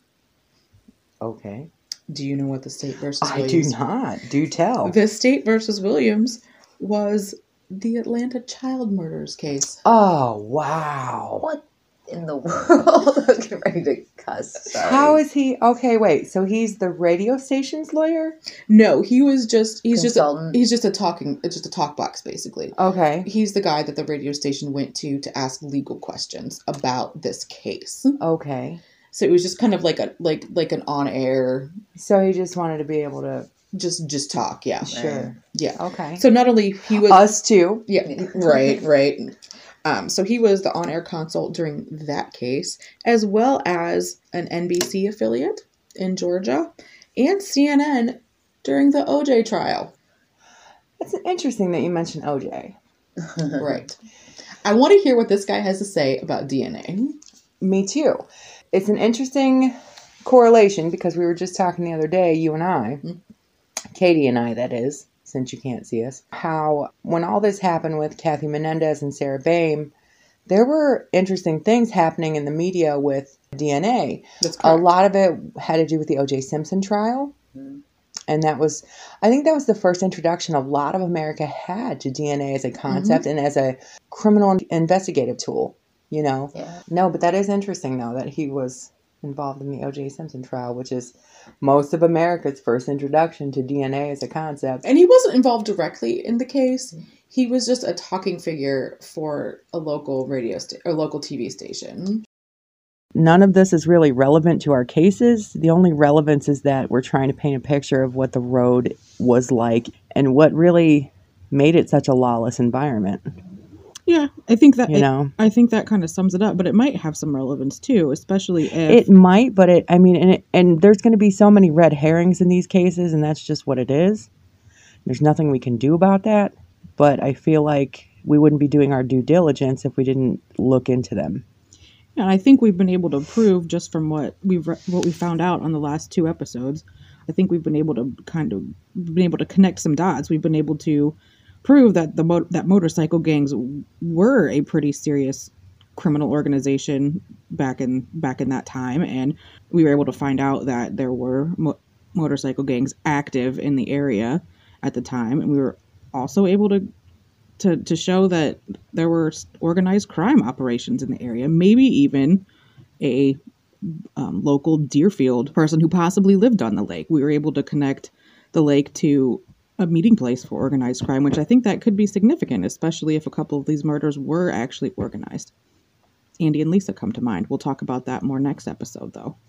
Okay. Do you know what the State versus I do Williams? not. Do tell. The State versus Williams was the Atlanta child murders case. Oh, wow. What in the world? I'm getting ready to cuss. Sorry. How is he? Okay, wait. So he's the radio station's lawyer? No, he was just he's Consultant. just a, he's just a talking it's just a talk box basically. Okay. He's the guy that the radio station went to to ask legal questions about this case. Okay. So it was just kind of like a like like an on air So he just wanted to be able to. just just talk, yeah. Sure. Yeah. Okay. So not only he was Us too. Yeah, right, right. Um, so he was the on-air consult during that case, as well as an N B C affiliate in Georgia and C N N during the O J trial. It's interesting that you mentioned O J. Right. I want to hear what this guy has to say about D N A. Me too. It's an interesting correlation because we were just talking the other day, you and I, Mhm. Katie and I, that is, since you can't see us, how when all this happened with Kathy Menendez and Sarah Bain, there were interesting things happening in the media with D N A. That's A correct. lot of it had to do with the O J Simpson trial. Mhm. And that was, I think that was the first introduction a lot of America had to D N A as a concept and as a criminal investigative tool, you know? Yeah. No, but that is interesting, though, that he was involved in the O J Simpson trial, which is most of America's first introduction to D N A as a concept. And he wasn't involved directly in the case. He was just a talking figure for a local radio sta- or local T V station. None of this is really relevant to our cases. The only relevance is that we're trying to paint a picture of what the road was like and what really made it such a lawless environment, Yeah, I think that you it- know? I think that kind of sums it up, but it might have some relevance too, especially if It might, but it, I mean, and, it, and there's going to be so many red herrings in these cases, and that's just what it is. There's nothing we can do about that, but I feel like we wouldn't be doing our due diligence if we didn't look into them. and I think we've been able to prove just from what we've re- what we found out on the last two episodes. I think we've been able to kind of been able to connect some dots. We've been able to prove that the mo- that motorcycle gangs were a pretty serious criminal organization back in back in that time, and we were able to find out that there were mo- motorcycle gangs active in the area at the time, and we were also able to to to show that there were organized crime operations in the area, maybe even a um, local Deerfield person who possibly lived on the lake. We were able to connect the lake to a meeting place for organized crime, which I think that could be significant, especially if a couple of these murders were actually organized. Andy and Lisa come to mind. We'll talk about that more next episode, though.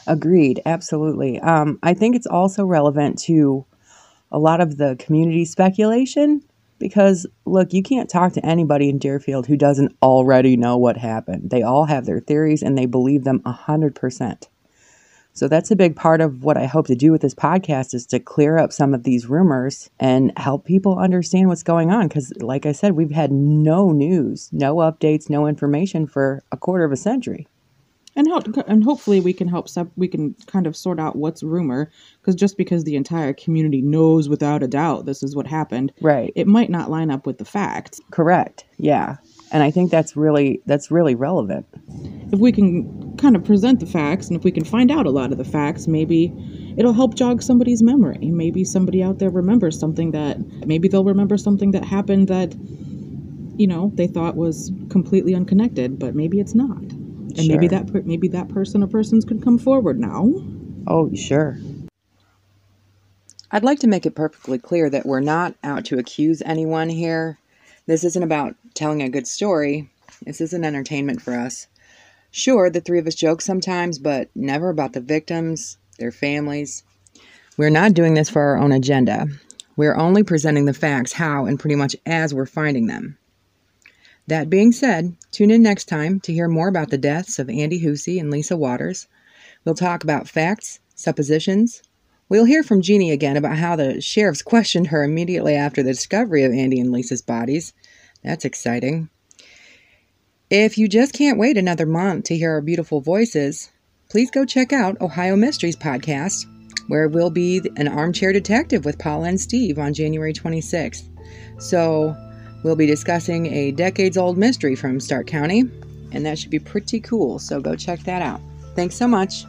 Agreed. Absolutely. Um, I think it's also relevant to a lot of the community speculation because, look, you can't talk to anybody in Deerfield who doesn't already know what happened. They all have their theories and they believe them one hundred percent. So that's a big part of what I hope to do with this podcast is to clear up some of these rumors and help people understand what's going on. Because like I said, we've had no news, no updates, no information for a quarter of a century. And ho- and hopefully we can help sub- we can kind of sort out what's rumor, because just because the entire community knows without a doubt this is what happened, right? It might not line up with the facts. Correct. Yeah. And I think that's really that's really relevant. If we can kind of present the facts, and if we can find out a lot of the facts, maybe it'll help jog somebody's memory. Maybe somebody out there remembers something that maybe they'll remember something that happened that, you know, they thought was completely unconnected, but maybe it's not. And sure. maybe that per- maybe that person or persons could come forward now. Oh, sure. I'd like to make it perfectly clear that we're not out to accuse anyone here. This isn't about telling a good story. This isn't entertainment for us. Sure, the three of us joke sometimes, but never about the victims, their families. We're not doing this for our own agenda. We're only presenting the facts how and pretty much as we're finding them. That being said, tune in next time to hear more about the deaths of Andy Hussey and Lisa Waters. We'll talk about facts, suppositions. We'll hear from Jeannie again about how the sheriffs questioned her immediately after the discovery of Andy and Lisa's bodies. That's exciting. If you just can't wait another month to hear our beautiful voices, please go check out Ohio Mysteries Podcast, where we'll be an armchair detective with Paula and Steve on January twenty-sixth. So we'll be discussing a decades-old mystery from Stark County, and that should be pretty cool, so go check that out. Thanks so much.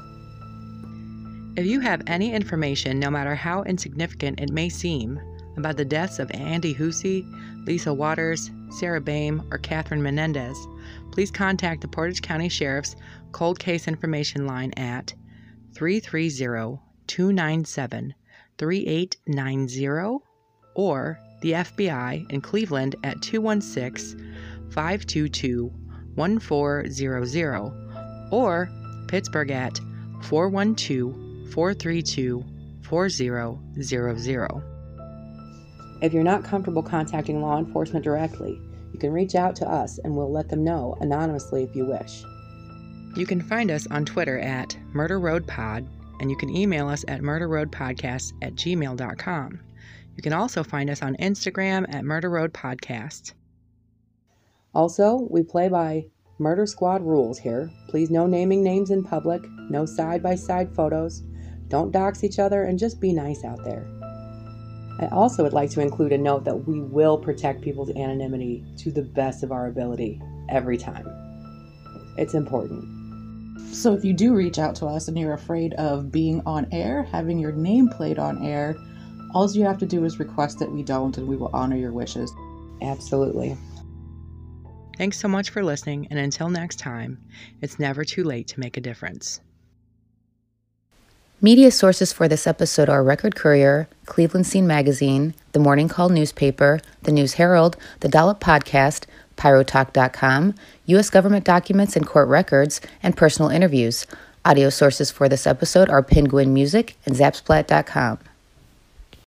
If you have any information, no matter how insignificant it may seem, about the deaths of Andy Hussey, Lisa Waters, Sarah Boehm, or Catherine Menendez, please contact the Portage County Sheriff's Cold Case Information Line at three three zero, two nine seven, three eight nine zero or the F B I in Cleveland at two one six, five two two, one four zero zero or Pittsburgh at four one two, four three two, four zero zero zero. If you're not comfortable contacting law enforcement directly, you can reach out to us and we'll let them know anonymously if you wish. You can find us on Twitter at Murder Road Pod, and you can email us at murderroadpodcast at gmail dot com. You can also find us on Instagram at Murder Road Podcast. Also, we play by Murder Squad rules here. Please no naming names in public, no side-by-side photos, don't dox each other, and just be nice out there. I also would like to include a note that we will protect people's anonymity to the best of our ability every time. It's important. So if you do reach out to us and you're afraid of being on air, having your name played on air, all you have to do is request that we don't, and we will honor your wishes. Absolutely. Thanks so much for listening, and until next time, it's never too late to make a difference. Media sources for this episode are Record Courier, Cleveland Scene Magazine, The Morning Call newspaper, The News Herald, The Dollop Podcast, pyrotalk dot com, U S government documents and court records, and personal interviews. Audio sources for this episode are Penguin Music and zapsplat dot com.